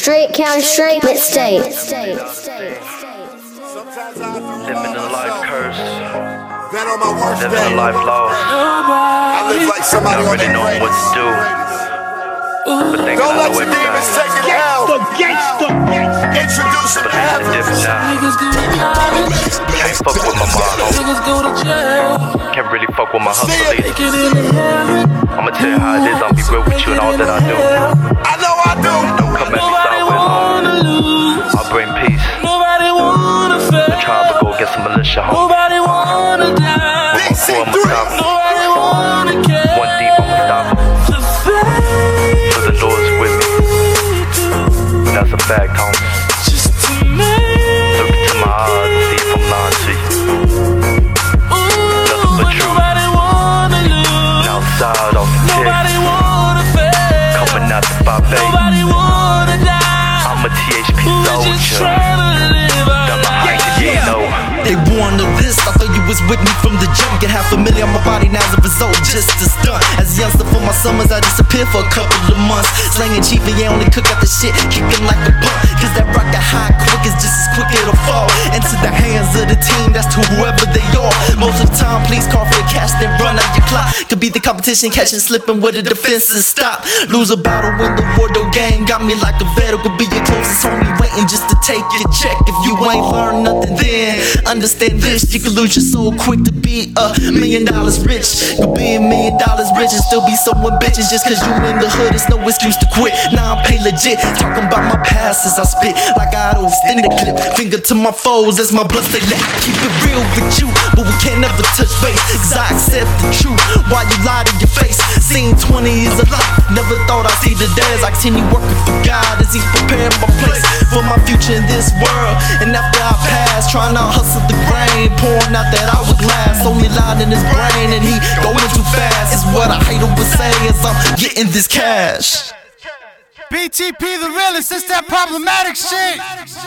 Straight County Straight Mixtape. Living a life curse. Living a life lost. I live like somebody Not really knowing what to do. But thinking Don't I let know your everything. demons take it out. Introduce him to But it's heaven. different now. Can't fuck with my mom, homie. Can't really fuck with my hustle either. I'ma tell you how it is, I'll be real with you and all that I do. I know I do. Don't come at me sideways, homie. I'll bring peace. I'm trying to go against the militia, homie. DC3. One deep, I'ma stop him. For the Lord's with me. That's a fact, homie. Look into my eyes and see if I'm lying to you. Nothing but truth. And outside off the tip, coming out the buffet. I'm a THP soldier. Done my height, you know. They warned of this, I thought you was with me from the jump. Get half familiar on my body now as a result, just a stunt. As a youngster for my summers, I disappeared for a couple of months. Slanging cheap and yeah, only cook out the shit, kicking like a bump. Cause that rock got high quick, it's just as quick it'll fall into the hands of the team, that's to whoever they are. Most of the time, please call for the cash, then run out your clock. Could be the competition, catching, slipping where the defenses stop. Lose a battle when the Wardo gang got me like a vet. Could be your closest homie waiting just to take your check. If you ain't learned nothing then, understand this, you can lose your soul quick to be $1 million rich. Could be $1 million rich and still be someone bitches. Just cause you in the hood, it's no excuse to quit. Now I'm paid legit, talking about my past as I spit like I don't extend the clip. Finger to my foes as my blood stay lit. I keep it real with you, but we can't never touch base. Cause I accept the truth, why you lie to your face. Seen 20 years of life, never thought I'd see the days. I continue working for God as He preparing my place for my future in this world. And after I pass, trying to hustle the grain, pouring out that hourglass, only lied in his brain, and he going too fast. Is what I hate to say as I'm getting this cash. BTP the realest, it's that problematic shit.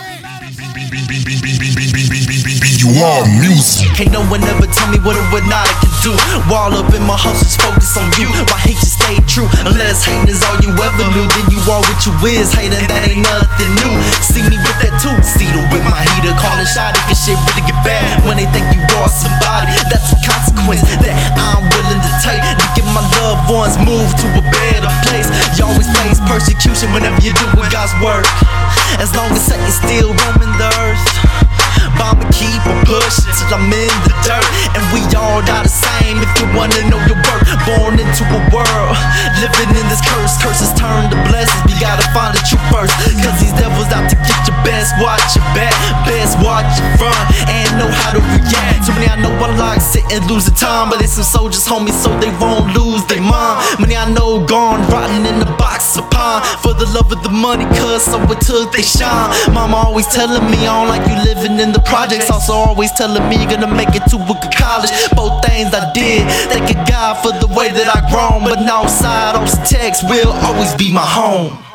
You are music. Can't no one ever tell me what or what not I can do. Wall up in my house, just focus on you. Why hate you stay true? Unless hating is all you ever knew, then you are what you is. Hating, that ain't nothing new. See me with that two-seater with my heater, calling shotty, cause shit really get bad when they think you are somebody. That's a consequence that I'm willing to take to get my loved ones moved to a better place. You always face persecution whenever you do God's work. As long as Satan's still roaming the earth, I'ma keep on pushing till I'm in the dirt. And we all die the same if you wanna know your worth. Born into a world, living in this curse. Curses turn to blessings, we gotta find the truth first. Cause these devils out to get your best. Watch your back, best watch your front, and know how to react. Too many I know I like sitting losing time, but it's some soldiers, homies, so they won't lose their mind. Many I know gone rotting in the box of pine for the love of the money, cause so it took they shine. Mama always telling me I don't like you living in the projects, also always telling me you're gonna make it to a good college. Both things I did, thank God for the way that I grown. But now outside, those texts will always be my home.